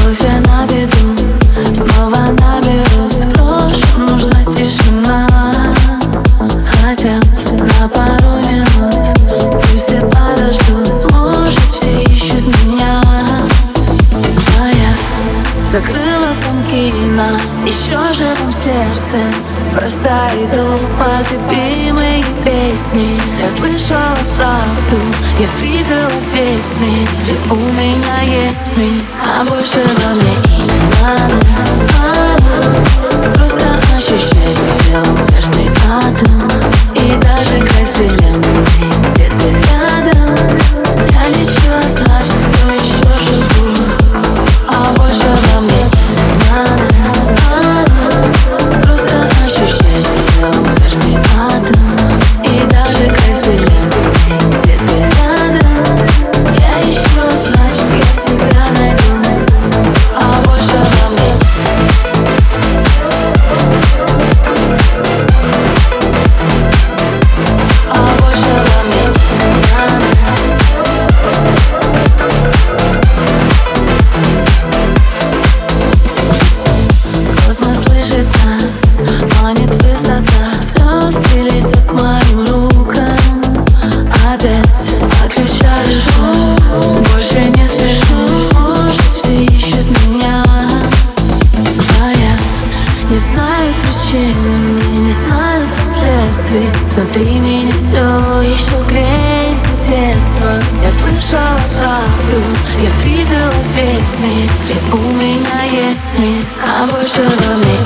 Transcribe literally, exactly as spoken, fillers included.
Кофе на беду, снова наберусь. В прошлом нужна тишина, хотя б на пару минут. Пусть все подождут, может, все ищут меня. А я закрыла замки на еще живом сердце. Просто иду под любимые песни. Я слышала правду, я видела весь мир, и у меня есть миг, а больше во мне и не надо. Просто ощущать телом каждый атом, и даже край вселенной где-то рядом. Я лечу, а значит все еще живу, а больше во мне не надо. Просто ощущать телом каждый атом, и даже край вселенной где-то рядом. Я ищу, значит я себя найду, а больше во мне. А больше во мне не надо. Космос слышит нас, манит высота. Звезды летят к моим рукам. Опять отключаю шум, больше не спешу. Может, все ищут меня, а я не знаю причин, мне не знаю последствий. Внутри меня все еще греется детство. Я слышала правду, я видела весь мир, и у меня есть миг, а больше во мне